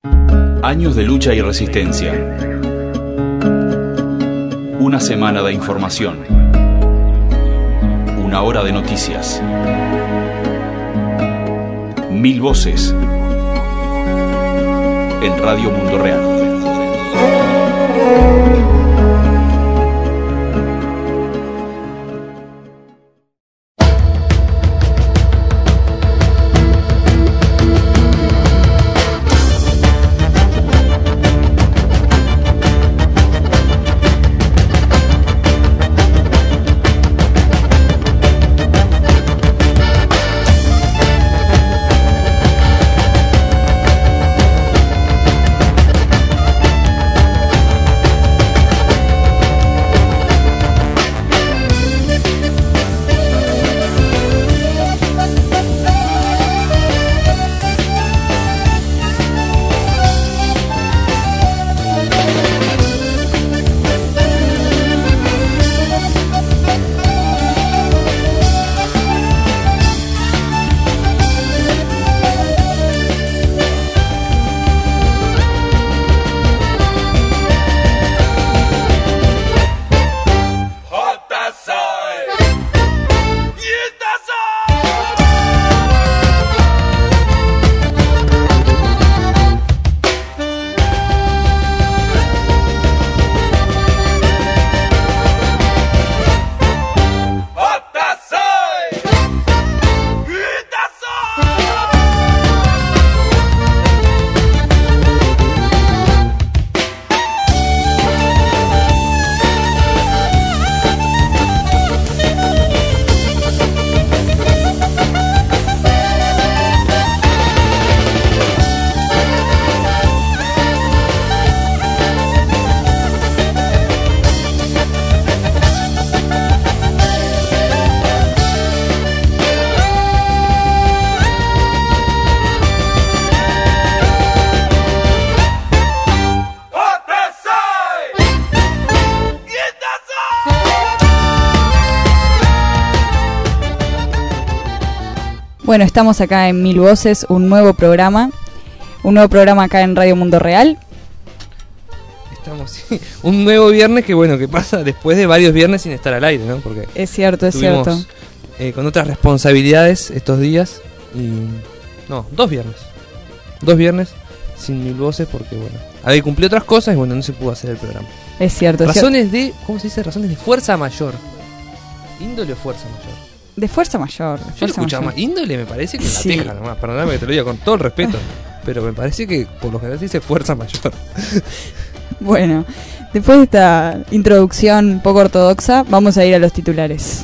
Años de lucha y resistencia. Una semana de información. Una hora de noticias. 1000 voces. En Radio Mundo Real. Bueno, estamos acá en 1000 Voces, un nuevo programa acá en Radio Mundo Real. Estamos, sí, un nuevo viernes que bueno, que pasa después de varios viernes sin estar al aire, ¿no? Porque es cierto. Con otras responsabilidades estos días y dos viernes sin 1000 Voces porque bueno, había cumplido otras cosas y bueno, no se pudo hacer el programa. Es cierto. Razones de, ¿cómo se dice? Razones de fuerza mayor. ¿Índole o fuerza mayor? De fuerza mayor. Yo lo escuchaba más. Índole me parece que es la teja nomás. Perdóname que te lo diga con todo el respeto. Pero me parece que por lo general se dice fuerza mayor. Bueno, después de esta introducción poco ortodoxa, vamos a ir a los titulares.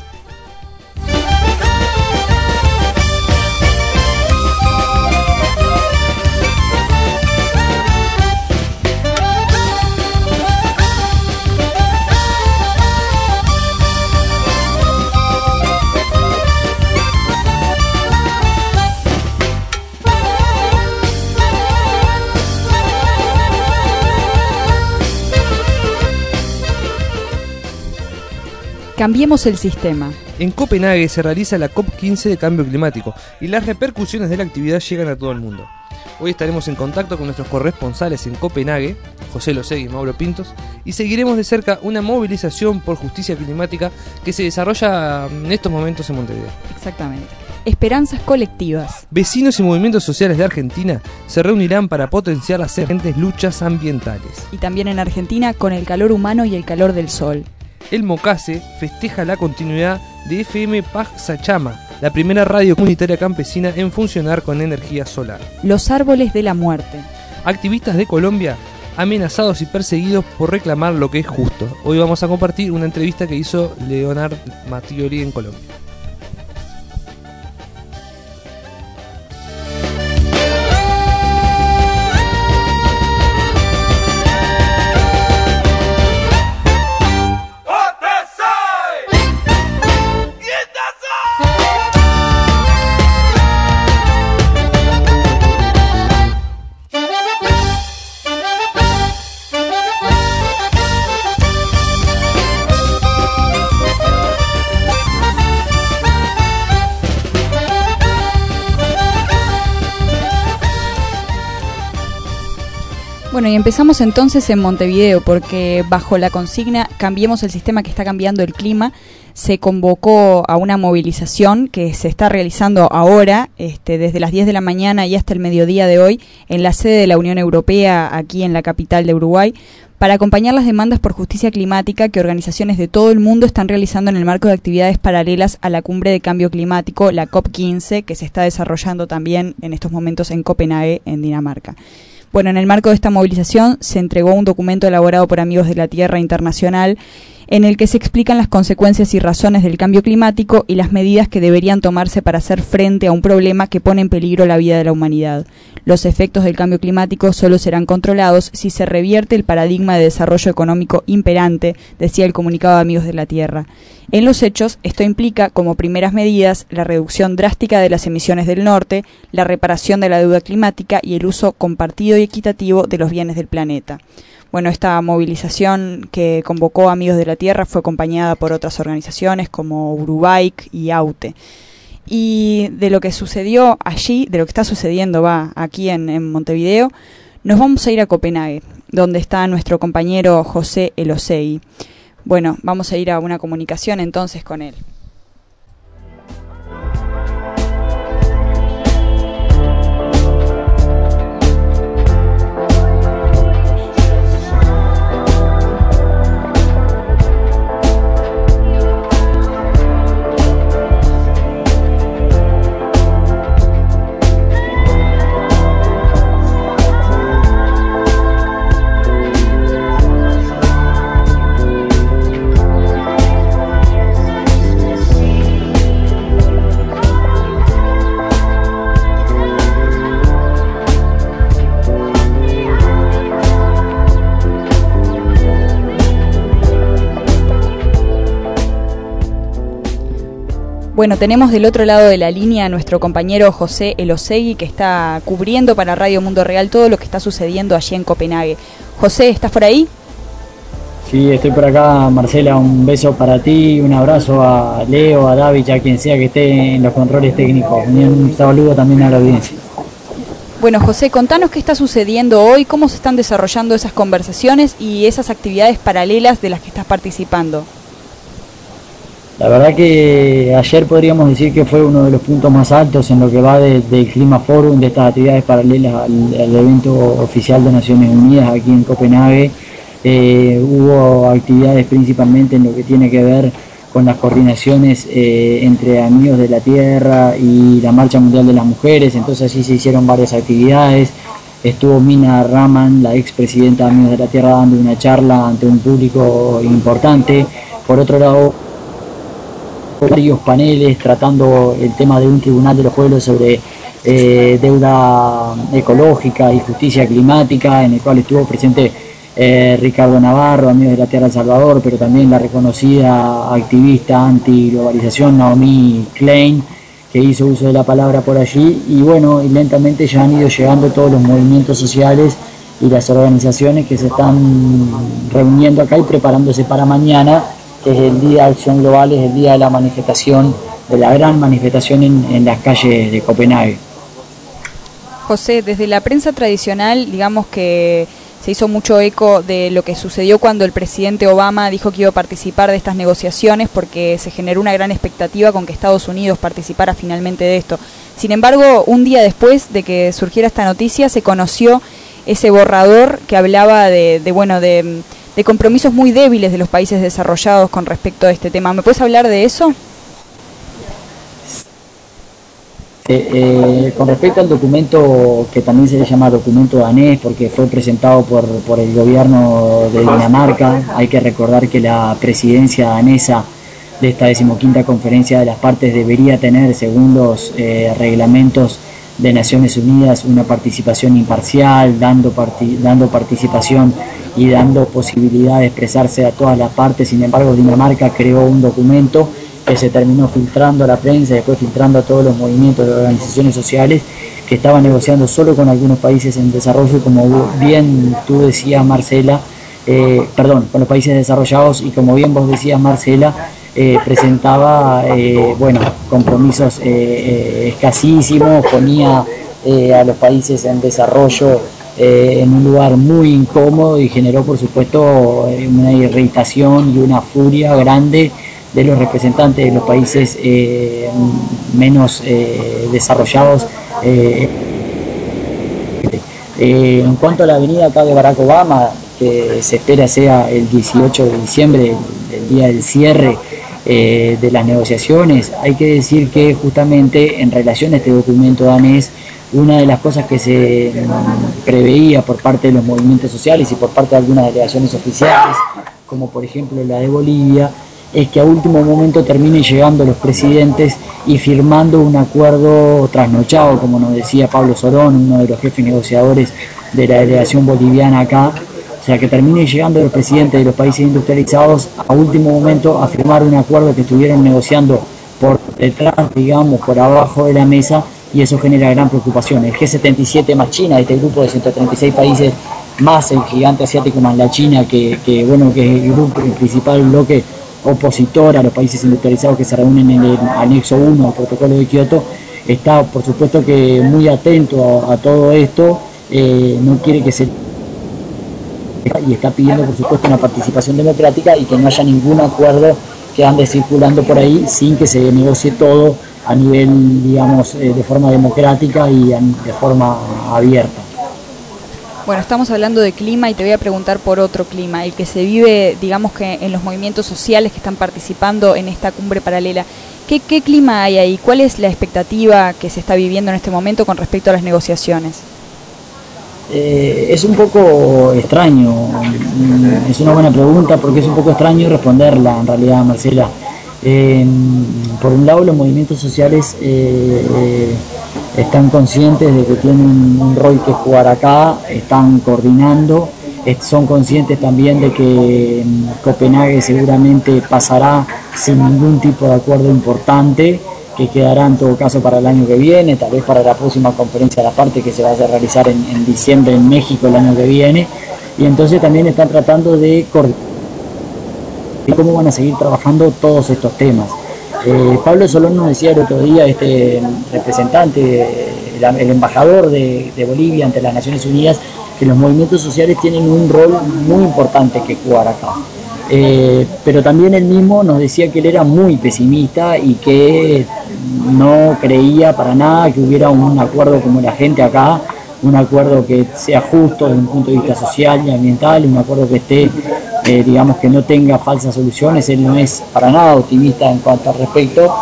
Cambiemos el sistema. En Copenhague se realiza la COP15 de cambio climático y las repercusiones de la actividad llegan a todo el mundo. Hoy estaremos en contacto con nuestros corresponsales en Copenhague, José Losegui y Mauro Pintos, y seguiremos de cerca una movilización por justicia climática que se desarrolla en estos momentos en Montevideo. Exactamente. Esperanzas colectivas. Vecinos y movimientos sociales de Argentina se reunirán para potenciar las emergentes luchas ambientales. Y también en Argentina con el calor humano y el calor del sol. El Mocase festeja la continuidad de FM Pachacama, la primera radio comunitaria campesina en funcionar con energía solar. Los árboles de la muerte. Activistas de Colombia amenazados y perseguidos por reclamar lo que es justo. Hoy vamos a compartir una entrevista que hizo Leonard Mattioli en Colombia. Bueno, y empezamos entonces en Montevideo, porque bajo la consigna Cambiemos el sistema que está cambiando el clima, se convocó a una movilización que se está realizando ahora, desde las 10 de la mañana y hasta el mediodía de hoy, en la sede de la Unión Europea, aquí en la capital de Uruguay, para acompañar las demandas por justicia climática que organizaciones de todo el mundo están realizando en el marco de actividades paralelas a la Cumbre de Cambio Climático, la COP15, que se está desarrollando también en estos momentos en Copenhague, en Dinamarca. Bueno, en el marco de esta movilización se entregó un documento elaborado por Amigos de la Tierra Internacional en el que se explican las consecuencias y razones del cambio climático y las medidas que deberían tomarse para hacer frente a un problema que pone en peligro la vida de la humanidad. Los efectos del cambio climático solo serán controlados si se revierte el paradigma de desarrollo económico imperante, decía el comunicado de Amigos de la Tierra. En los hechos, esto implica, como primeras medidas, la reducción drástica de las emisiones del norte, la reparación de la deuda climática y el uso compartido y equitativo de los bienes del planeta. Bueno, esta movilización que convocó Amigos de la Tierra fue acompañada por otras organizaciones como Urubike y AUTE. Y de lo que sucedió allí, de lo que está sucediendo aquí en Montevideo, nos vamos a ir a Copenhague, donde está nuestro compañero José Elosegui. Bueno, vamos a ir a una comunicación entonces con él. Bueno, tenemos del otro lado de la línea a nuestro compañero José Elosegui, que está cubriendo para Radio Mundo Real todo lo que está sucediendo allí en Copenhague. José, ¿estás por ahí? Sí, estoy por acá, Marcela, un beso para ti, un abrazo a Leo, a David, a quien sea que esté en los controles técnicos. Un saludo también a la audiencia. Bueno, José, contanos qué está sucediendo hoy, cómo se están desarrollando esas conversaciones y esas actividades paralelas de las que estás participando. La verdad que ayer podríamos decir que fue uno de los puntos más altos en lo que va del Clima Forum, de estas actividades paralelas al evento oficial de Naciones Unidas aquí en Copenhague. Hubo actividades principalmente en lo que tiene que ver con las coordinaciones entre Amigos de la Tierra y la Marcha Mundial de las Mujeres, entonces allí se hicieron varias actividades. Estuvo Mina Raman, la expresidenta de Amigos de la Tierra, dando una charla ante un público importante. Por otro lado, varios paneles tratando el tema de un tribunal de los pueblos sobre deuda ecológica y justicia climática, en el cual estuvo presente Ricardo Navarro, Amigos de la Tierra El Salvador, pero también la reconocida activista anti-globalización Naomi Klein, que hizo uso de la palabra por allí. Y bueno, y lentamente ya han ido llegando todos los movimientos sociales y las organizaciones que se están reuniendo acá y preparándose para mañana, que es el Día de Acción Global, es el día de la manifestación, de la gran manifestación en las calles de Copenhague. José, desde la prensa tradicional, digamos que se hizo mucho eco de lo que sucedió cuando el presidente Obama dijo que iba a participar de estas negociaciones, porque se generó una gran expectativa con que Estados Unidos participara finalmente de esto. Sin embargo, un día después de que surgiera esta noticia, se conoció ese borrador que hablaba de compromisos muy débiles de los países desarrollados con respecto a este tema. ¿Me puedes hablar de eso? Con respecto al documento, que también se le llama documento danés porque fue presentado por el gobierno de Dinamarca, hay que recordar que la presidencia danesa de esta 15ª conferencia de las partes debería tener, según los reglamentos de Naciones Unidas, una participación imparcial, dando participación y dando posibilidad de expresarse a todas las partes. Sin embargo, Dinamarca creó un documento que se terminó filtrando a la prensa y después filtrando a todos los movimientos de organizaciones sociales, que estaban negociando solo con algunos países en desarrollo, y como bien tú decías, Marcela, con los países desarrollados, y como bien vos decías, Marcela, presentaba compromisos escasísimos, ponía a los países en desarrollo en un lugar muy incómodo y generó por supuesto una irritación y una furia grande de los representantes de los países menos desarrollados. En cuanto a la venida acá de Barack Obama, que se espera sea el 18 de diciembre, el día del cierre de las negociaciones, hay que decir que justamente en relación a este documento danés, una de las cosas que se preveía por parte de los movimientos sociales y por parte de algunas delegaciones oficiales, como por ejemplo la de Bolivia, es que a último momento terminen llegando los presidentes y firmando un acuerdo trasnochado, como nos decía Pablo Sorón, uno de los jefes negociadores de la delegación boliviana acá. O sea, que terminen llegando los presidentes de los países industrializados a último momento a firmar un acuerdo que estuvieron negociando por detrás, digamos, por abajo de la mesa, y eso genera gran preocupación. El G77 más China, este grupo de 136 países más el gigante asiático más la China, que es el principal bloque opositor a los países industrializados que se reúnen en el anexo 1 al protocolo de Kioto, está por supuesto que muy atento a todo esto, no quiere que se... y está pidiendo por supuesto una participación democrática y que no haya ningún acuerdo que ande circulando por ahí sin que se negocie todo a nivel, digamos, de forma democrática y de forma abierta. Bueno, estamos hablando de clima y te voy a preguntar por otro clima, el que se vive, digamos que en los movimientos sociales que están participando en esta cumbre paralela. ¿Qué clima hay ahí? ¿Cuál es la expectativa que se está viviendo en este momento con respecto a las negociaciones? Es un poco extraño, es una buena pregunta porque es un poco extraño responderla en realidad, Marcela. Por un lado, los movimientos sociales están conscientes de que tienen un rol que jugar acá, están coordinando, son conscientes también de que Copenhague seguramente pasará sin ningún tipo de acuerdo importante, que quedará en todo caso para el año que viene, tal vez para la próxima conferencia de la parte que se va a realizar en diciembre en México el año que viene, y entonces también están tratando de coordinar cómo van a seguir trabajando todos estos temas. Pablo Solón nos decía el otro día, este representante, el embajador de Bolivia ante las Naciones Unidas, que los movimientos sociales tienen un rol muy importante que jugar acá. Pero también él mismo nos decía que él era muy pesimista y que no creía para nada que hubiera un acuerdo como la gente acá, un acuerdo que sea justo desde un punto de vista social y ambiental, un acuerdo que esté, digamos, que no tenga falsas soluciones. Él no es para nada optimista en cuanto al respecto,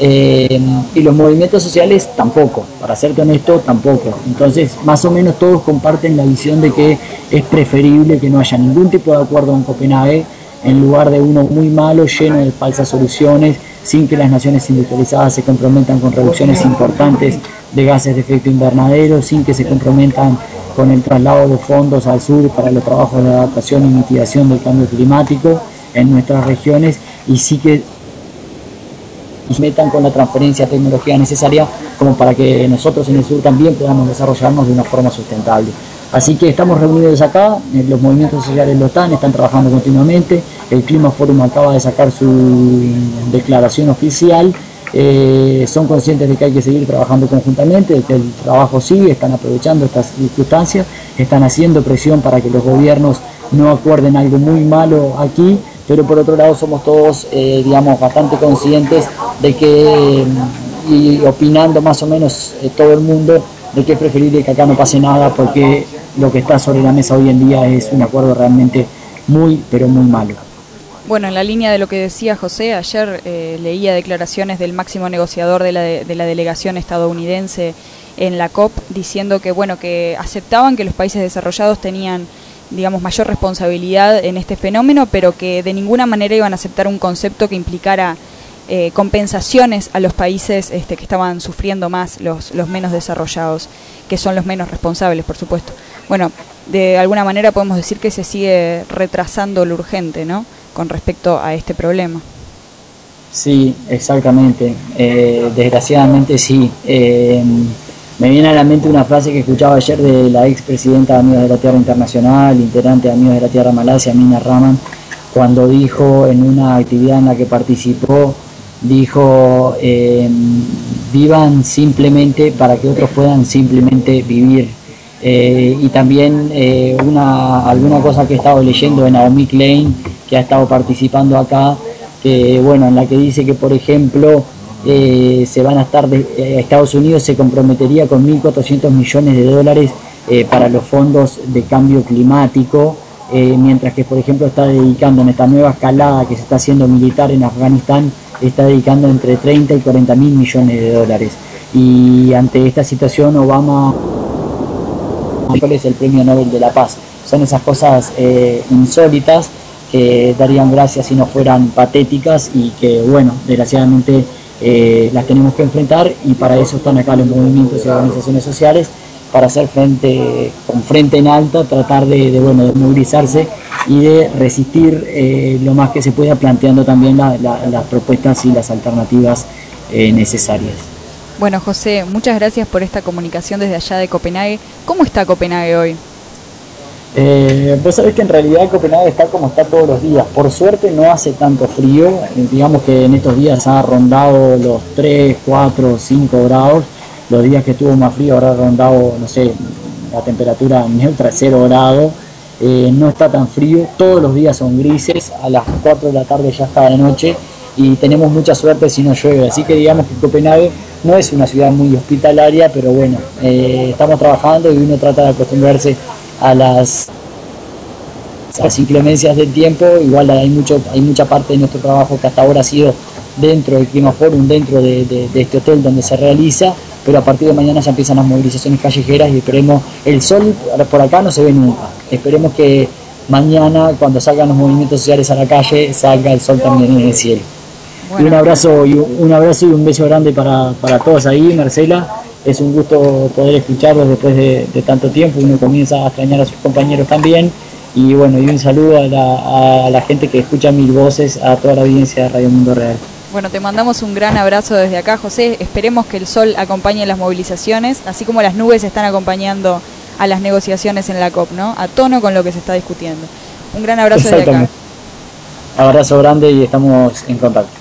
y los movimientos sociales tampoco, para serte honesto, tampoco. Entonces, más o menos todos comparten la visión de que es preferible que no haya ningún tipo de acuerdo en Copenhague, en lugar de uno muy malo, lleno de falsas soluciones, sin que las naciones industrializadas se comprometan con reducciones importantes de gases de efecto invernadero, sin que se comprometan con el traslado de fondos al sur para los trabajos de adaptación y mitigación del cambio climático en nuestras regiones, y sí que se metan con la transferencia de tecnología necesaria como para que nosotros en el sur también podamos desarrollarnos de una forma sustentable. Así que estamos reunidos acá, los movimientos sociales lo están trabajando continuamente, el Clima Forum acaba de sacar su declaración oficial, son conscientes de que hay que seguir trabajando conjuntamente, de que el trabajo sigue, están aprovechando estas circunstancias, están haciendo presión para que los gobiernos no acuerden algo muy malo aquí, pero por otro lado somos todos, digamos, bastante conscientes de que, y opinando más o menos todo el mundo, de que es preferible que acá no pase nada, porque lo que está sobre la mesa hoy en día es un acuerdo realmente muy, pero muy malo. Bueno, en la línea de lo que decía José, ayer leía declaraciones del máximo negociador de la delegación estadounidense en la COP, diciendo que, bueno, que aceptaban que los países desarrollados tenían, digamos, mayor responsabilidad en este fenómeno, pero que de ninguna manera iban a aceptar un concepto que implicara compensaciones a los países que estaban sufriendo más, los menos desarrollados, que son los menos responsables, por supuesto. Bueno, de alguna manera podemos decir que se sigue retrasando lo urgente, ¿no?, con respecto a este problema. Sí, exactamente. Desgraciadamente sí. Me viene a la mente una frase que escuchaba ayer de la expresidenta de Amigos de la Tierra Internacional, integrante de Amigos de la Tierra Malasia, Mina Rahman, cuando dijo en una actividad en la que participó, dijo, vivan simplemente para que otros puedan simplemente vivir. y también alguna cosa que he estado leyendo de Naomi Klein, que ha estado participando acá, que bueno, en la que dice que por ejemplo se van a estar Estados Unidos se comprometería con 1.400 millones de dólares para los fondos de cambio climático, mientras que por ejemplo está dedicando en esta nueva escalada que se está haciendo militar en Afganistán, está dedicando entre 30 y 40 mil millones de dólares. Y ante esta situación Obama es el premio Nobel de la Paz. Son esas cosas insólitas que darían gracia si no fueran patéticas y que bueno, desgraciadamente las tenemos que enfrentar, y para eso están acá los movimientos y organizaciones sociales, para hacer con frente en alto, tratar de movilizarse y de resistir lo más que se pueda, planteando también las propuestas y las alternativas necesarias. Bueno, José, muchas gracias por esta comunicación desde allá de Copenhague. ¿Cómo está Copenhague hoy? Vos sabés que en realidad Copenhague está como está todos los días. Por suerte no hace tanto frío, digamos que en estos días ha rondado los 3, 4, 5 grados. Los días que estuvo más frío habrá rondado, no sé, la temperatura neutra, 0 grados. No está tan frío, todos los días son grises, a las 4 de la tarde ya está de noche y tenemos mucha suerte si no llueve. Así que digamos que Copenhague no es una ciudad muy hospitalaria, pero bueno, estamos trabajando y uno trata de acostumbrarse a las inclemencias del tiempo. Igual hay mucha parte de nuestro trabajo que hasta ahora ha sido dentro del Clima Forum, dentro de este hotel donde se realiza, pero a partir de mañana ya empiezan las movilizaciones callejeras y esperemos, el sol por acá no se ve nunca, esperemos que mañana cuando salgan los movimientos sociales a la calle salga el sol también en el cielo. Bueno. Y un abrazo y un beso grande para todos ahí, Marcela. Es un gusto poder escucharlos después de tanto tiempo, uno comienza a extrañar a sus compañeros también. Y bueno, y un saludo a la gente que escucha Mil Voces, a toda la audiencia de Radio Mundo Real. Bueno, te mandamos un gran abrazo desde acá, José. Esperemos que el sol acompañe las movilizaciones, así como las nubes están acompañando a las negociaciones en la COP, ¿no? A tono con lo que se está discutiendo. Un gran abrazo desde acá. Abrazo grande y estamos en contacto.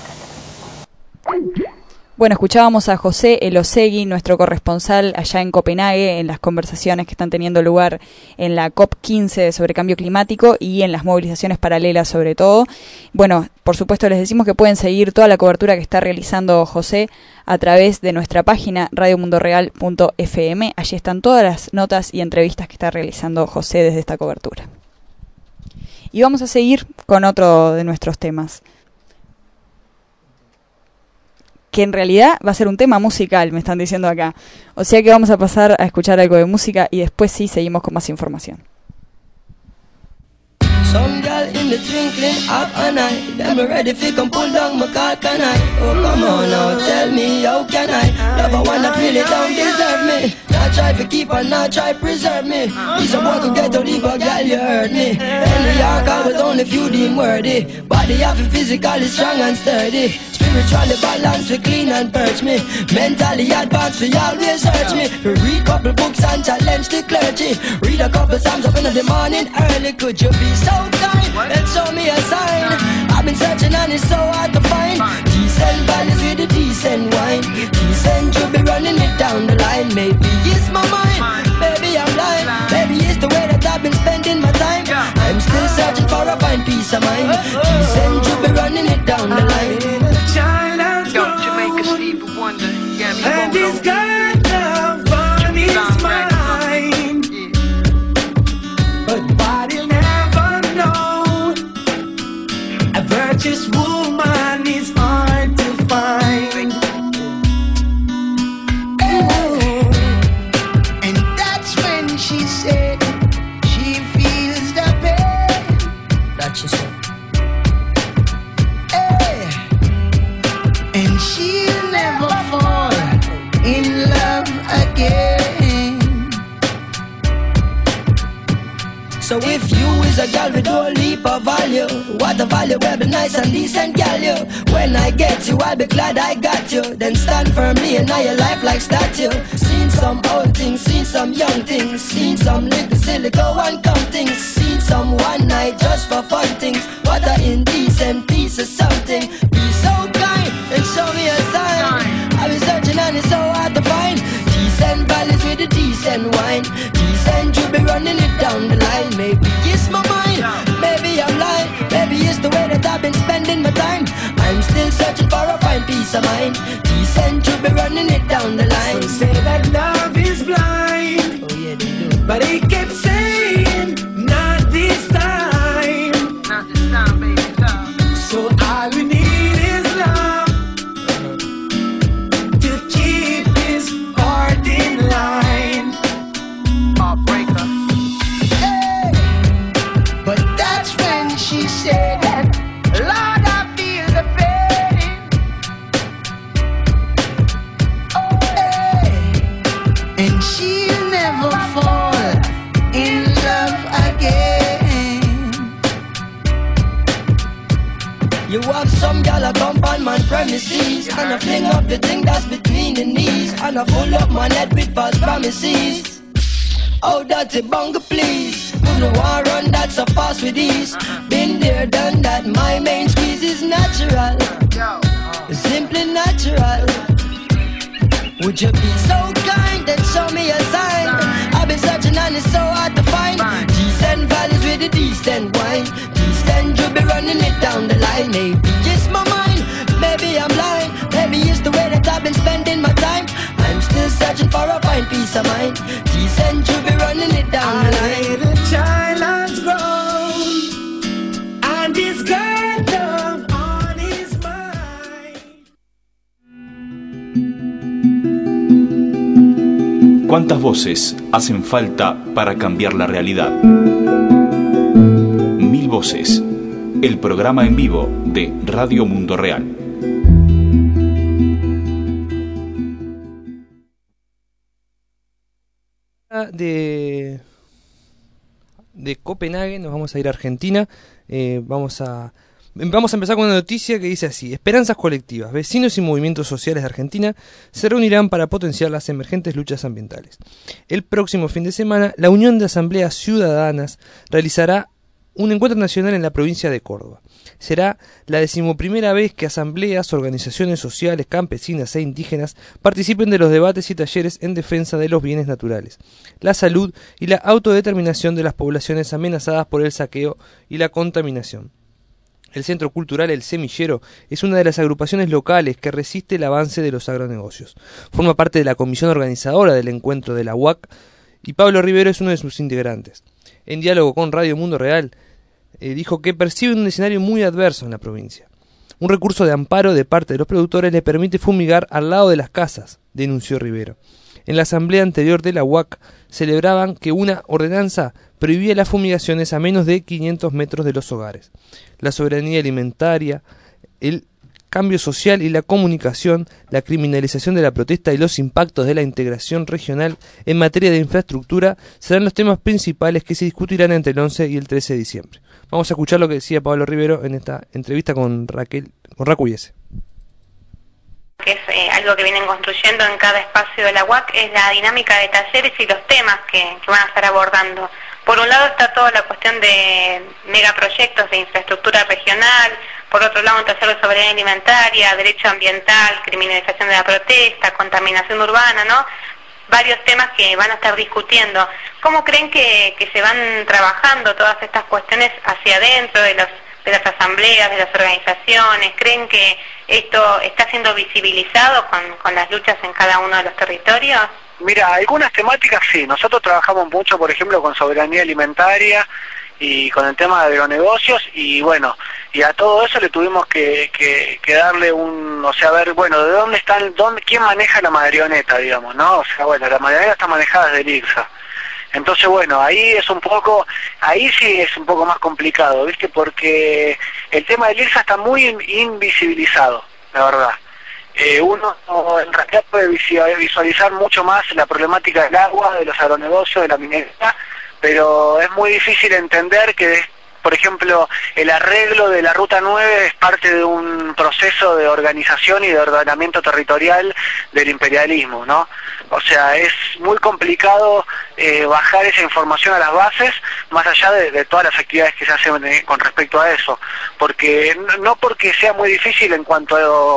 Bueno, escuchábamos a José Elosegui, nuestro corresponsal allá en Copenhague, en las conversaciones que están teniendo lugar en la COP15 sobre cambio climático y en las movilizaciones paralelas sobre todo. Bueno, por supuesto les decimos que pueden seguir toda la cobertura que está realizando José a través de nuestra página radiomundoreal.fm. Allí están todas las notas y entrevistas que está realizando José desde esta cobertura. Y vamos a seguir con otro de nuestros temas, que en realidad va a ser un tema musical, me están diciendo acá. O sea que vamos a pasar a escuchar algo de música y después sí seguimos con más información. Some girl in the twinkling of an eye, them ready fi come pull down my car, can I? Oh come on now, tell me how can I? Love a one that really don't deserve me. Not try to keep and not try preserve me. He's a boy to get to leave, but girl you heard me. In New York I was only few deemed worthy. Body have it physically strong and sturdy. Spiritually balanced, we clean and purge me. Mentally advanced, we always search me. We read couple books and challenge the clergy. Read a couple psalms up in the morning early. Could you be so kind and show me a sign? I've been searching and it's so hard to find. Decent values with a decent wine. Decent you be running it down the line. Maybe it's my mind, maybe I'm blind. Maybe it's the way that I've been spending my time. I'm still searching for a fine peace of mind. Decent you be running it down the line. Don't Jamaica Stevie Wonder, yeah, me and this girl love on his mind, but body'll never know. A virtuous woman is hard to find. Ooh. And that's when she said she feels the pain. That she said. And she'll never fall in love again. So if you is a gal with no leap of value, what a value will be nice and decent gal you. When I get you, I'll be glad I got you. Then stand firmly in your life like statue. Seen some old things, seen some young things, seen some little silly go and come things, seen some one night just for fun things. What a indecent piece of something. Be so kind and show me a sign. I've been searching and it's so hard to find. Decent values with a decent wine. Decent Decent, you be running it down the line. Maybe it's my mind, maybe I'm lying, maybe it's the way that I've been spending my time. I'm still searching for a fine peace of mind. Decent, you be running it down the line. Some say that love is blind, Oh yeah, they do. but he kept saying, not this time. Not this time, baby, love. So all we need is love to keep his heart in line. Heartbreaker. Hey, but that's when she said that, Lord, I feel the pain. Hey, and she'll never fall in love again. You have some gal a come on man premises, and I fling up the thing that's between the knees, and I full up my head with false promises. Oh, that's a bunga, please. Who no want run that so fast with ease? Been there, done that. My main squeeze is natural, simply natural. Would you be so kind and show me a sign? I've been searching and it's so hard to find. Decent values with a decent wine. Decent, you be running it down the line. Maybe it's my mind, maybe I'm lying, maybe it's the way that I've been spending my time. I'm still searching for a fine peace of mind. Decent, you be running it down the line. The child has grown, and he's got love on his mind. ¿Cuántas voces hacen falta para cambiar la realidad? 1000 voces, el programa en vivo de Radio Mundo Real. De Copenhague nos vamos a ir a Argentina. Vamos a empezar con una noticia que dice así: esperanzas colectivas, vecinos y movimientos sociales de Argentina se reunirán para potenciar las emergentes luchas ambientales. El próximo fin de semana, la Unión de Asambleas Ciudadanas realizará un encuentro nacional en la provincia de Córdoba. Será la 11ª vez que asambleas, organizaciones sociales, campesinas e indígenas participen de los debates y talleres en defensa de los bienes naturales, la salud y la autodeterminación de las poblaciones amenazadas por el saqueo y la contaminación. El Centro Cultural El Semillero es una de las agrupaciones locales que resiste el avance de los agronegocios. Forma parte de la comisión organizadora del encuentro de la UAC y Pablo Rivero es uno de sus integrantes. En diálogo con Radio Mundo Real, dijo que percibe un escenario muy adverso en la provincia. Un recurso de amparo de parte de los productores le permite fumigar al lado de las casas, denunció Rivero. En la asamblea anterior de la UAC celebraban que una ordenanza prohibía las fumigaciones a menos de 500 metros de los hogares. La soberanía alimentaria, el cambio social y la comunicación, la criminalización de la protesta y los impactos de la integración regional en materia de infraestructura serán los temas principales que se discutirán entre el 11 y el 13 de diciembre. Vamos a escuchar lo que decía Pablo Rivero en esta entrevista con Racu Viese. Que es algo que vienen construyendo en cada espacio de la UAC, es la dinámica de talleres y los temas que van a estar abordando. Por un lado está toda la cuestión de megaproyectos de infraestructura regional, por otro lado un taller de soberanía alimentaria, derecho ambiental, criminalización de la protesta, contaminación urbana, ¿no? Varios temas que van a estar discutiendo. ¿Cómo creen que se van trabajando todas estas cuestiones hacia adentro de las asambleas, de las organizaciones? ¿Creen que esto está siendo visibilizado con las luchas en cada uno de los territorios? Mira, algunas temáticas sí. Nosotros trabajamos mucho, por ejemplo, con soberanía alimentaria y con el tema de agronegocios, y bueno, y a todo eso le tuvimos que darle o sea, a ver, bueno, de dónde están, quién maneja la marioneta, digamos, ¿no? O sea, bueno, la marioneta está manejada desde el IRSA. Entonces, bueno, ahí sí es un poco más complicado, ¿viste? Porque el tema del IRSA está muy invisibilizado, la verdad. Uno en realidad puede visualizar mucho más la problemática del agua, de los agronegocios, de la minería, pero es muy difícil entender que, por ejemplo, el arreglo de la Ruta 9 es parte de un proceso de organización y de ordenamiento territorial del imperialismo, ¿no? O sea, es muy complicado bajar esa información a las bases, más allá de todas las actividades que se hacen con respecto a eso, porque no porque sea muy difícil en cuanto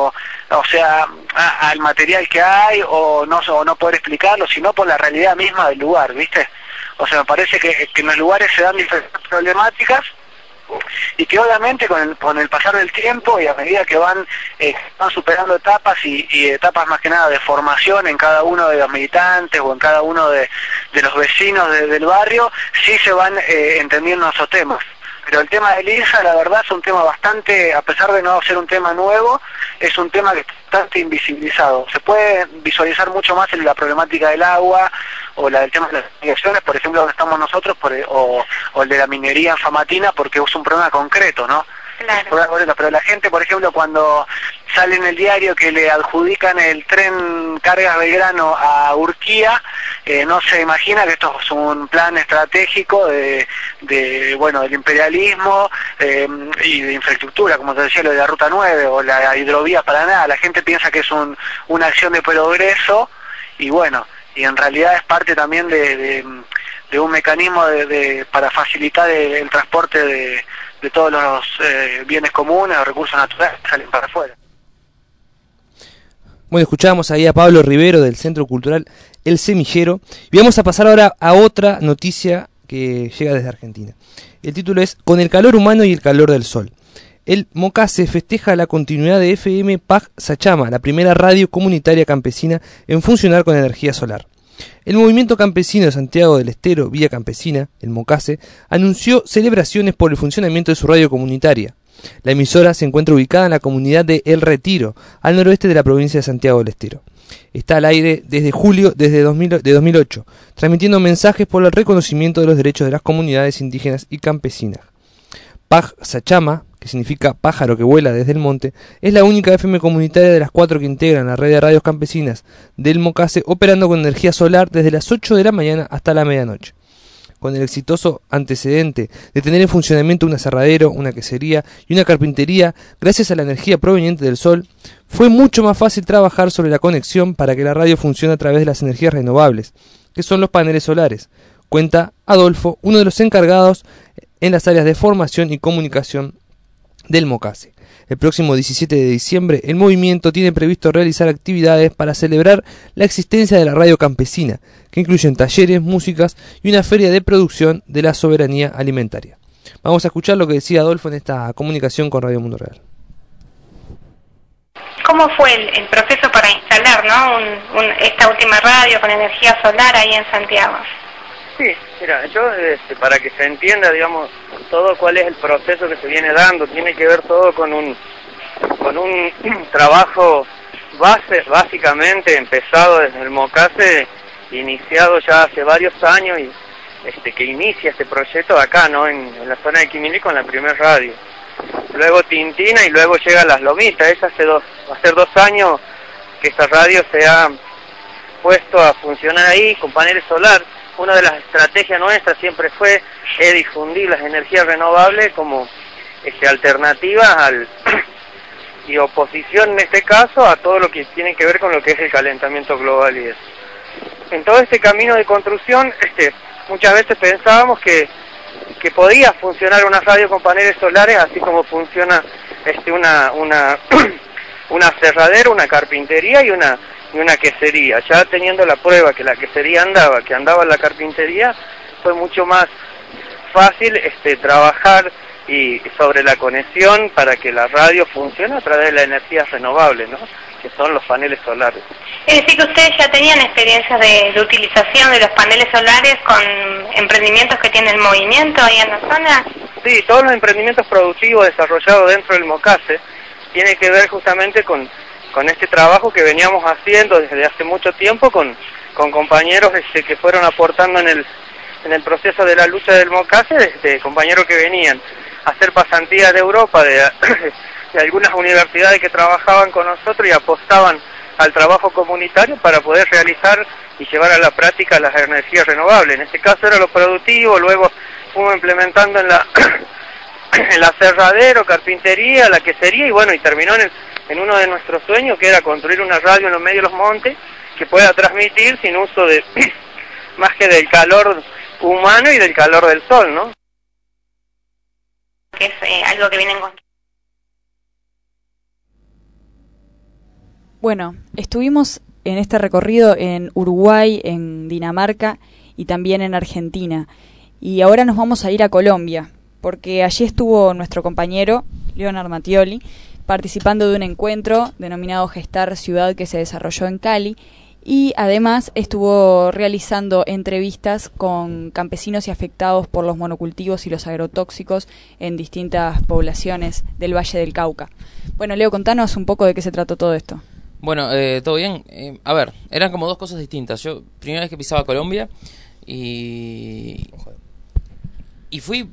al material que hay o no poder explicarlo, sino por la realidad misma del lugar, ¿viste? O sea, me parece que en los lugares se dan diferentes problemáticas y que obviamente con el pasar del tiempo y a medida que van superando etapas y etapas más que nada de formación en cada uno de los militantes o en cada uno de los vecinos del barrio, sí se van entendiendo esos temas. Pero el tema de Lisa, la verdad, es un tema bastante, a pesar de no ser un tema nuevo, es un tema que está bastante invisibilizado. Se puede visualizar mucho más en la problemática del agua o la del tema de las migraciones, por ejemplo, donde estamos nosotros, o el de la minería en Famatina, porque es un problema concreto, ¿no? Claro. Pero la gente, por ejemplo, cuando sale en el diario que le adjudican el tren Cargas Belgrano a Urquía, no se imagina que esto es un plan estratégico del imperialismo y de infraestructura, como te decía, lo de la Ruta 9 o la hidrovía Paraná. La gente piensa que es una acción de progreso y y en realidad es parte también de un mecanismo para facilitar el transporte de todos los bienes comunes o recursos naturales que salen para afuera. Bueno, escuchábamos ahí a Pablo Rivero del Centro Cultural El Semillero y vamos a pasar ahora a otra noticia que llega desde Argentina. El título es Con el calor humano y el calor del sol. El Mocase festeja la continuidad de FM Paj Sachama, la primera radio comunitaria campesina en funcionar con energía solar. El movimiento campesino de Santiago del Estero, Vía Campesina, el Mocase, anunció celebraciones por el funcionamiento de su radio comunitaria. La emisora se encuentra ubicada en la comunidad de El Retiro, al noroeste de la provincia de Santiago del Estero. Está al aire desde julio de 2008, transmitiendo mensajes por el reconocimiento de los derechos de las comunidades indígenas y campesinas. Paj Sachama, que significa pájaro que vuela desde el monte, es la única FM comunitaria de las 4 que integran la red de radios campesinas del Mocase, operando con energía solar desde las 8 de la mañana hasta la medianoche. Con el exitoso antecedente de tener en funcionamiento un aserradero, una quesería y una carpintería, gracias a la energía proveniente del sol, fue mucho más fácil trabajar sobre la conexión para que la radio funcione a través de las energías renovables, que son los paneles solares, cuenta Adolfo, uno de los encargados en las áreas de formación y comunicación del Mocase. El próximo 17 de diciembre, el movimiento tiene previsto realizar actividades para celebrar la existencia de la radio campesina, que incluyen talleres, músicas y una feria de producción de la soberanía alimentaria. Vamos a escuchar lo que decía Adolfo en esta comunicación con Radio Mundo Real. ¿Cómo fue el proceso para instalar, esta última radio con energía solar ahí en Santiago? Sí, mira, yo para que se entienda, digamos, todo cuál es el proceso que se viene dando, tiene que ver todo con un trabajo básicamente empezado desde el Mocase, iniciado ya hace varios años y que inicia este proyecto acá, ¿no? En la zona de Quimili con la primer radio. Luego Tintina y luego llega Las Lomitas. Va a ser 2 años que esta radio se ha puesto a funcionar ahí con paneles solares. Una de las estrategias nuestras siempre fue difundir las energías renovables como alternativas y oposición en este caso a todo lo que tiene que ver con lo que es el calentamiento global y eso. En todo este camino de construcción, muchas veces pensábamos que podía funcionar una radio con paneles solares así como funciona una aserradera, una carpintería y una quesería. Ya teniendo la prueba que la quesería que andaba la carpintería, fue mucho más fácil trabajar y sobre la conexión para que la radio funcione a través de la energía renovable, ¿no? Que son los paneles solares. Es decir, que ustedes ya tenían experiencias de utilización de los paneles solares con emprendimientos que tiene el movimiento ahí en la zona. Sí, todos los emprendimientos productivos desarrollados dentro del Mocase tienen que ver justamente con este trabajo que veníamos haciendo desde hace mucho tiempo con compañeros que fueron aportando en el proceso de la lucha del Mocase, compañeros que venían a hacer pasantías de Europa, de algunas universidades que trabajaban con nosotros y apostaban al trabajo comunitario para poder realizar y llevar a la práctica las energías renovables. En este caso era lo productivo, luego fuimos implementando en el aserradero, carpintería, la quesería y terminó en uno de nuestros sueños, que era construir una radio en los medios de los montes que pueda transmitir sin uso de más que del calor humano y del calor del sol, ¿no? Que es algo que vienen con... Bueno, estuvimos en este recorrido en Uruguay, en Dinamarca, y también en Argentina. Y ahora nos vamos a ir a Colombia, porque allí estuvo nuestro compañero Leonard Mattioli participando de un encuentro denominado Gestar Ciudad que se desarrolló en Cali, y además estuvo realizando entrevistas con campesinos y afectados por los monocultivos y los agrotóxicos en distintas poblaciones del Valle del Cauca. Bueno, Leo, contanos un poco de qué se trató todo esto. Bueno, todo bien. A ver, eran como dos cosas distintas. Yo, primera vez que pisaba Colombia y fui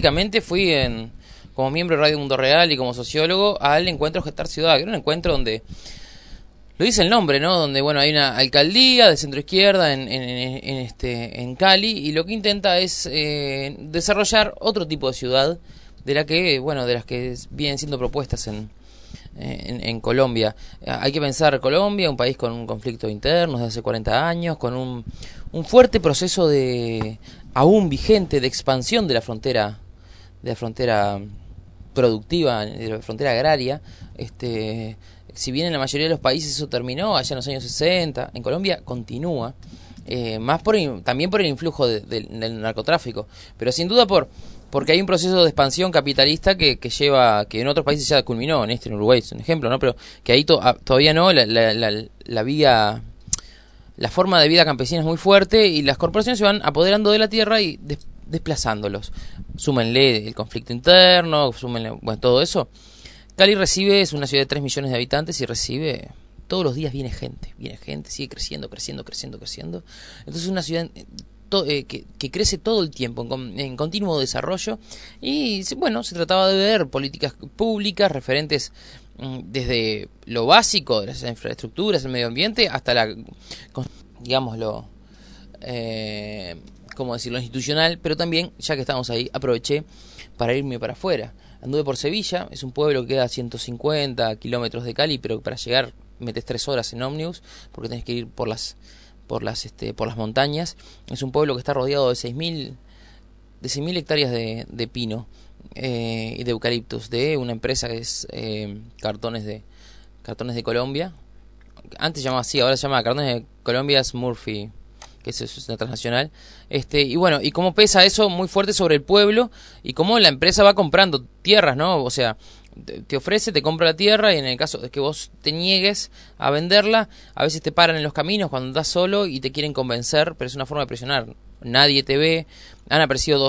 como miembro de Radio Mundo Real y como sociólogo al encuentro Gestar Ciudad, que era un encuentro donde, lo dice el nombre, ¿no? Donde, bueno, hay una alcaldía de centro izquierda en Cali, y lo que intenta es desarrollar otro tipo de ciudad de las que vienen siendo propuestas en Colombia. Hay que pensar Colombia, un país con un conflicto interno desde hace 40 años, con un fuerte proceso aún vigente de expansión de la frontera productiva, de la frontera agraria. Si bien en la mayoría de los países eso terminó allá en los años 60, en Colombia continúa, también por el influjo del narcotráfico, pero sin duda porque hay un proceso de expansión capitalista que en otros países ya culminó, en Uruguay es un ejemplo, ¿no? Pero que ahí todavía no, la forma de vida campesina es muy fuerte, y las corporaciones se van apoderando de la tierra y desplazándolos. Súmenle el conflicto interno, súmenle, bueno, todo eso. Cali es una ciudad de 3 millones de habitantes y recibe, todos los días viene gente, sigue creciendo. Entonces es una ciudad que crece todo el tiempo, en continuo desarrollo, y bueno, se trataba de ver políticas públicas referentes desde lo básico de las infraestructuras, el medio ambiente, hasta lo institucional, pero también, ya que estamos ahí, aproveché para irme para afuera. Anduve por Sevilla, es un pueblo que queda a 150 kilómetros de Cali, pero para llegar metes 3 horas en ómnibus, porque tenés que ir por las montañas. Es un pueblo que está rodeado de 6.000 hectáreas de pino y de eucaliptus, de una empresa que es Cartones de Colombia. Antes se llamaba así, ahora se llama Cartones de Colombia Murphy, que es una transnacional. Y bueno, y cómo pesa eso muy fuerte sobre el pueblo, y cómo la empresa va comprando tierras, ¿no? O sea, te compra la tierra, y en el caso de que vos te niegues a venderla, a veces te paran en los caminos cuando estás solo y te quieren convencer, pero es una forma de presionar. Nadie te ve. Han aparecido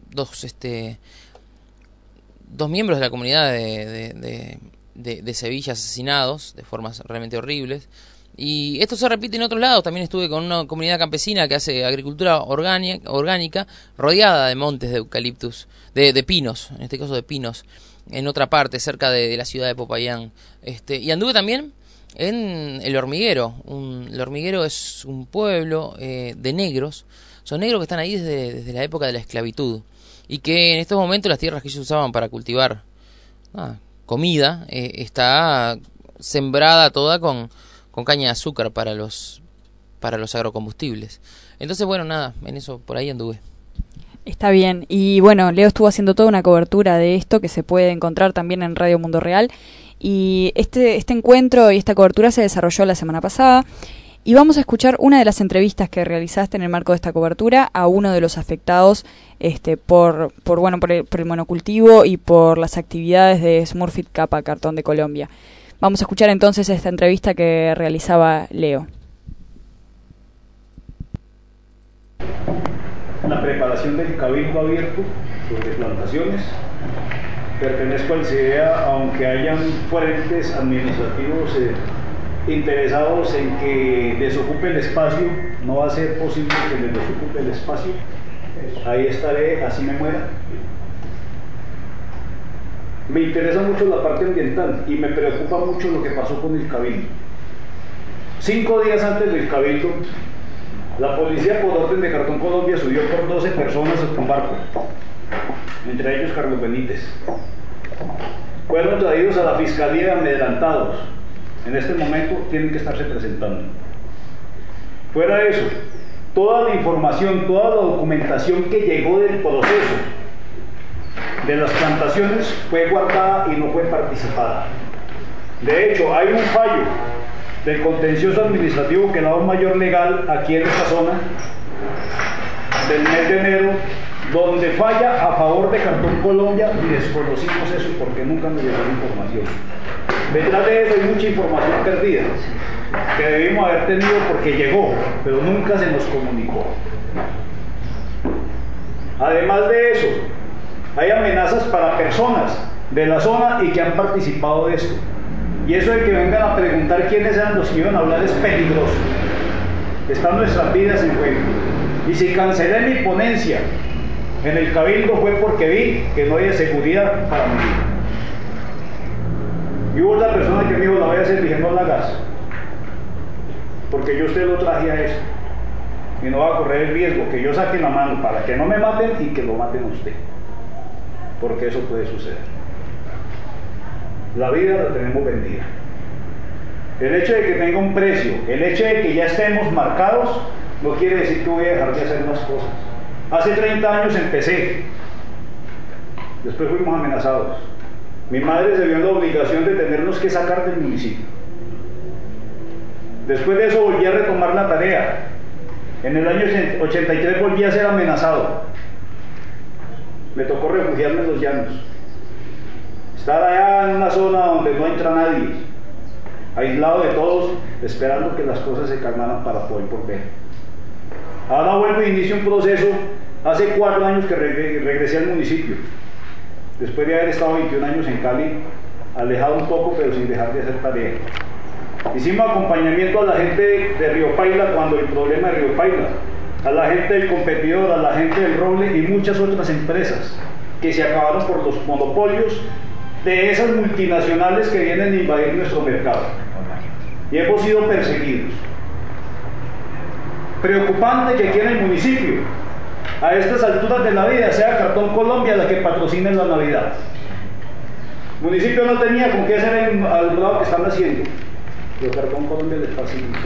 dos miembros de la comunidad de Sevilla asesinados de formas realmente horribles. Y esto se repite en otros lados. También estuve con una comunidad campesina que hace agricultura orgánica rodeada de montes de eucaliptus, de pinos, en este caso de pinos, en otra parte, cerca de la ciudad de Popayán. Y anduve también en El Hormiguero. El Hormiguero es un pueblo de negros. Son negros que están ahí desde la época de la esclavitud, y que en estos momentos las tierras que ellos usaban para cultivar comida está sembrada toda con caña de azúcar para los agrocombustibles. Entonces, bueno, nada, en eso por ahí anduve. Está bien. Y bueno, Leo estuvo haciendo toda una cobertura de esto que se puede encontrar también en Radio Mundo Real. Y este encuentro y esta cobertura se desarrolló la semana pasada. Y vamos a escuchar una de las entrevistas que realizaste en el marco de esta cobertura a uno de los afectados por el monocultivo y por las actividades de Smurfit Kappa Cartón de Colombia. Vamos a escuchar entonces esta entrevista que realizaba Leo. La preparación del cabildo abierto sobre plantaciones. Pertenezco al CIDEA, aunque hayan frentes administrativos interesados en que desocupe el espacio, no va a ser posible que les desocupe el espacio. Ahí estaré, así me muera. Me interesa mucho la parte ambiental y me preocupa mucho lo que pasó con el cabildo. 5 días antes del cabildo, la policía, por orden de Cartón Colombia, subió por 12 personas a un barco, entre ellos Carlos Benítez. Fueron traídos a la fiscalía amedrentados. En este momento tienen que estarse presentando. Fuera de eso, toda la información, toda la documentación que llegó del proceso de las plantaciones fue guardada y no fue participada. De hecho, hay un fallo del contencioso administrativo que la mayor legal aquí en esta zona del mes de enero, donde falla a favor de Cartón Colombia, y desconocimos eso porque nunca nos llegó la información. Detrás de eso hay mucha información perdida que debimos haber tenido porque llegó, pero nunca se nos comunicó. Además de eso, hay amenazas para personas de la zona y que han participado de esto. Y eso de que vengan a preguntar quiénes eran los que iban a hablar es peligroso. Están nuestras vidas en juego. Y si cancelé mi ponencia en el Cabildo fue porque vi que no había seguridad para mí. Y hubo otra persona que me dijo, la voy a hacer, dije, no la hagas. Porque yo usted lo traje a eso. Y no va a correr el riesgo que yo saque la mano para que no me maten y que lo maten a usted. Porque eso puede suceder. La vida la tenemos vendida. El hecho de que tenga un precio, el hecho de que ya estemos marcados, no quiere decir que voy a dejar de hacer las cosas. Hace 30 años empecé. Después fuimos amenazados. Mi madre se vio en la obligación de tenernos que sacar del municipio. Después de eso volví a retomar la tarea. En el año 83 volví a ser amenazado. Me tocó refugiarme en los llanos. Estar allá en una zona donde no entra nadie, aislado de todos, esperando que las cosas se calmaran para poder volver. Ahora vuelvo e inicio un proceso. Hace 4 años que regresé al municipio, después de haber estado 21 años en Cali, alejado un poco pero sin dejar de hacer tarea. Hicimos acompañamiento a la gente de Río Paila cuando el problema de Río Paila, a la gente del Competidor, a la gente del Roble y muchas otras empresas que se acabaron por los monopolios de esas multinacionales que vienen a invadir nuestro mercado. Y hemos sido perseguidos. Preocupante que aquí en el municipio, a estas alturas de la vida, sea Cartón Colombia la que patrocine la Navidad. El municipio no tenía con qué hacer el alumbrado que están haciendo, pero Cartón Colombia les facilitó.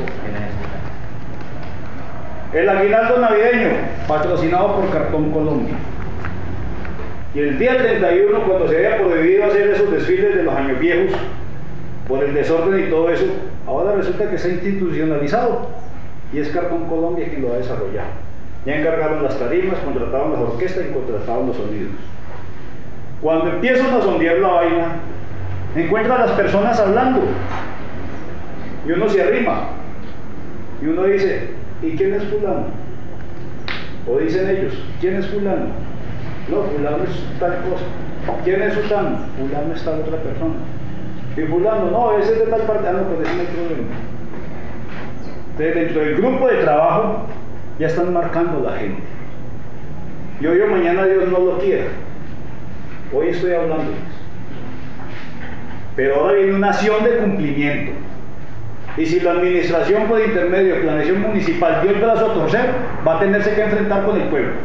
El aguinaldo navideño, patrocinado por Cartón Colombia. Y el día 31, cuando se había prohibido hacer esos desfiles de los años viejos, por el desorden y todo eso, ahora resulta que está institucionalizado. Y es Cartón Colombia quien lo ha desarrollado. Ya encargaron las tarimas, contrataron las orquestas y contrataron los sonidos. Cuando empiezan a sondear la vaina, encuentran a las personas hablando. Y uno se arrima. Y uno dice, ¿y quién es fulano? O dicen ellos, ¿quién es fulano? No, fulano es tal cosa. ¿Quién es fulano? Fulano es tal otra persona. Y fulano, no, ese es de tal parte. Ah, no, pues ese no hay problema. Entonces, dentro del grupo de trabajo ya están marcando la gente. Y hoy o mañana Dios no lo quiera. Hoy estoy hablando. Pero ahora viene una acción de cumplimiento. Y si la administración por intermedio de planeación municipal dio el brazo a torcer, va a tenerse que enfrentar con el pueblo.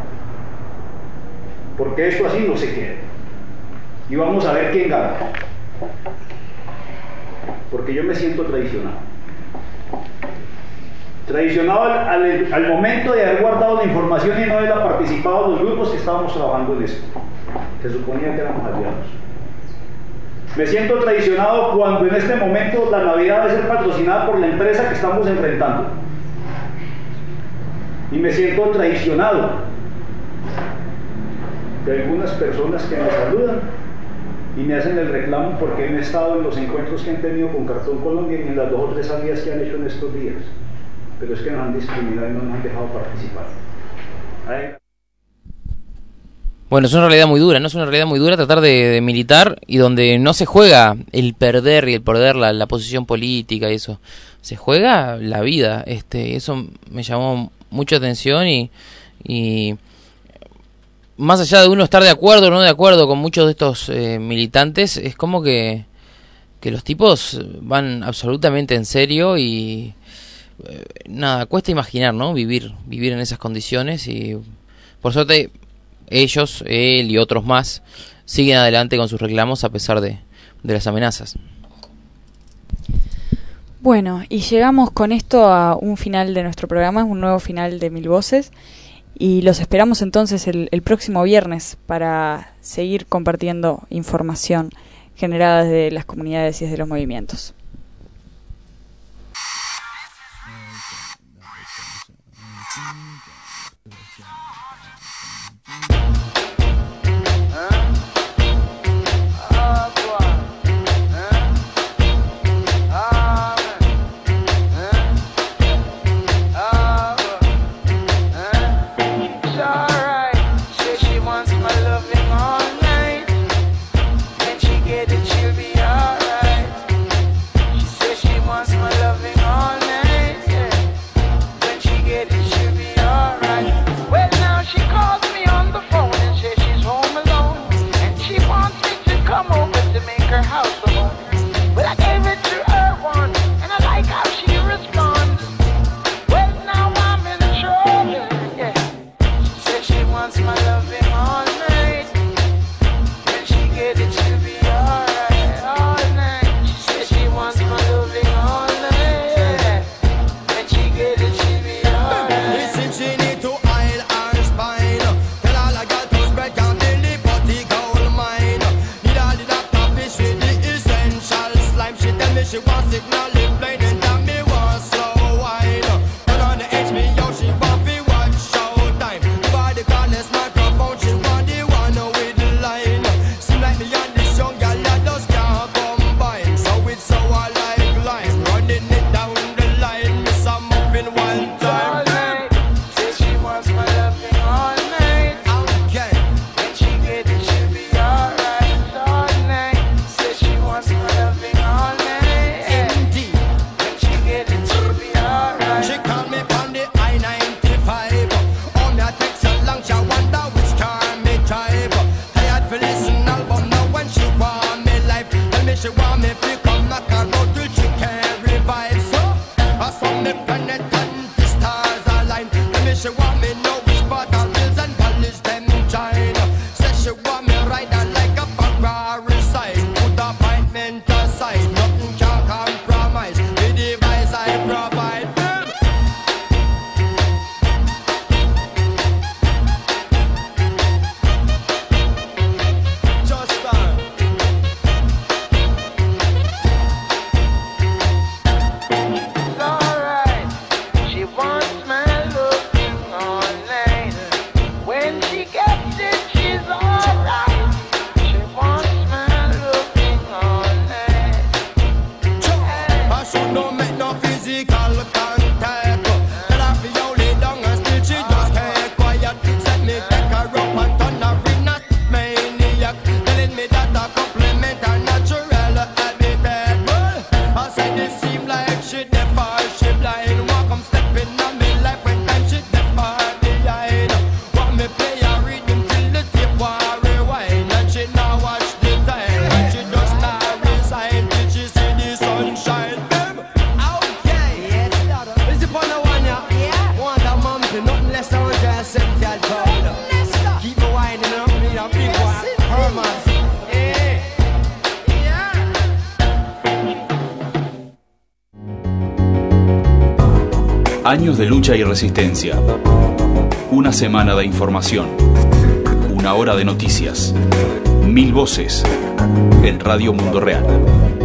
Porque esto así no se queda. Y vamos a ver quién gana. Porque yo me siento traicionado. Traicionado al momento de haber guardado la información y no haber participado en los grupos que estábamos trabajando en esto. Se suponía que éramos aliados. Me siento traicionado cuando en este momento la Navidad debe ser patrocinada por la empresa que estamos enfrentando. Y me siento traicionado de algunas personas que me saludan y me hacen el reclamo porque he estado en los encuentros que han tenido con Cartón Colombia y en las 2 o 3 salidas que han hecho en estos días. Pero es que nos han discriminado y no nos han dejado participar. Bueno, es una realidad muy dura, ¿no? Es una realidad muy dura tratar de militar y donde no se juega el perder y el perder la posición política y eso. Se juega la vida. Eso me llamó mucha atención y más allá de uno estar de acuerdo o no de acuerdo con muchos de estos militantes, es como que los tipos van absolutamente en serio y nada, cuesta imaginar, ¿no? Vivir en esas condiciones y por suerte ellos, él y otros más siguen adelante con sus reclamos a pesar de las amenazas. Bueno, y llegamos con esto a un final de nuestro programa, un nuevo final de Mil Voces, y los esperamos entonces el próximo viernes para seguir compartiendo información generada desde las comunidades y desde los movimientos. my loving all night. When she get it, she'll be alright. She says she wants my loving all night, yeah. When she get it, she'll be alright. Well, now she calls me on the phone and says she's home alone, and she wants me to come over to make her house a home. Well, I gave it to her once, and I like how she responds. Well, now I'm in trouble, yeah. She says she wants my loving all night. When she get it, she'll be alright all night. She says she wants my loving all night, yeah. When she get it, she'll be alright. Listen, she need to oil her spine. Tell all I got to spread down till the body gold mine. Need all the doctor fish with the essential slime. She tell me she wants signal in plain and that me want slow wine. Turn on the HBO, she want me watch Showtime. Body calling microphone, she want the one with the line. Seem like me and this young girl that just can't combine. So it's so I like lime, running it down the line. Miss I'm up in one time. All night. Says she wants my loving all night. Okay. When she get it, she'll be alright all night. Says she wants my loving all night, yeah. Indeed. When she get it, she'll be alright. She call me on the I-95. Oh, me a text her long, she wonder which car me drive. Tired for listen album now when she want me live. Tell me she want me to come knock her out till she can revive. So, I saw me planet and the stars align. Tell me she want me know which part of hills and valleys them join. Says she want me ride her like a Ferrari side. Put appointment aside, nothing can compromise. The device I provide. Just that. It's alright. She wants my loving all night. When she gets it, she's alright. She wants my loving all night. I should not make no physical contact. Tell her fi hold it down and still she just can't quiet. Set me take her up and turn her in a maniac. Telling me that a compliment her natural habitat. Well, I said it seem like she deaf or she blind. Walk come stepping on me life when time she deaf or behind. Want me play a rhythm till the tape war rewind. And she now watch the time. And she just not resign till she see the sunshine. Okay, yes, is the one yeah? Want a mom to nothing less than 170 pound. Keep me winding up, need a big one. Hermas, Años de lucha y resistencia. Una semana de información. Una hora de noticias. 1000 voces. En Radio Mundo Real.